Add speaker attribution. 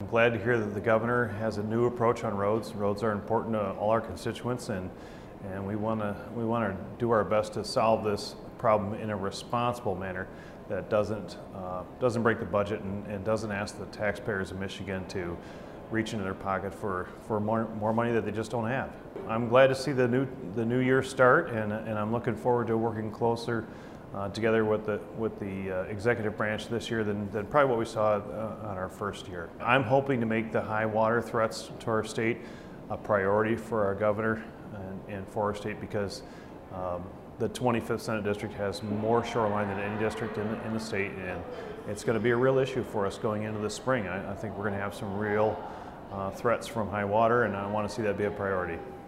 Speaker 1: glad to hear that the governor has a new approach on roads. Roads are important to all our constituents, and we want to do our best to solve this problem in a responsible manner that doesn't break the budget and doesn't ask the taxpayers of Michigan to reach into their pocket for more money that they just don't have. I'm glad to see the new year start, and I'm looking forward to working closer together with the executive branch this year than probably what we saw on our first year. I'm hoping to make the high water threats to our state a priority for our governor and for our state, because the 25th Senate District has more shoreline than any district in the state, and it's going to be a real issue for us going into the spring. I think we're going to have some real threats from high water, and I want to see that be a priority.